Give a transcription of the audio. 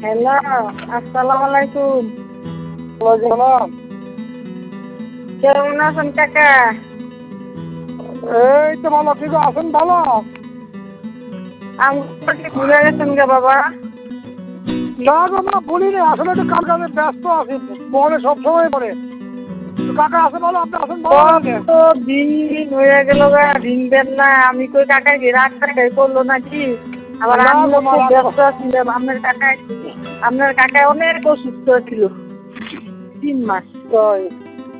Hello, আসসালামু আলাইকুম। ওয়ালাইকুম। কেমন আছেন কাকা? এই তো ভালো, ঠিক আছেন? ভালো। আমাকে ভুলে গেছেন গে বাবা? না গো মা, বলিনি, আসলে একটু কাজ কাজে ব্যস্ত আছি, মনে সবসময় পড়ে। তো কাকা আছে ভালো, আপনি আছেন ভালো নাকি? কত দিন হয়ে গেল গা, দিন দেন না। আমি কই কাকাকে রাগ টাকাই করলো নাকি? আবার না আমিও গো মা, খুব রাগ ব্যস্ত ছিলাম। আপনার কাকা অনেক অসুস্থ ছিল 3 মাস। তাই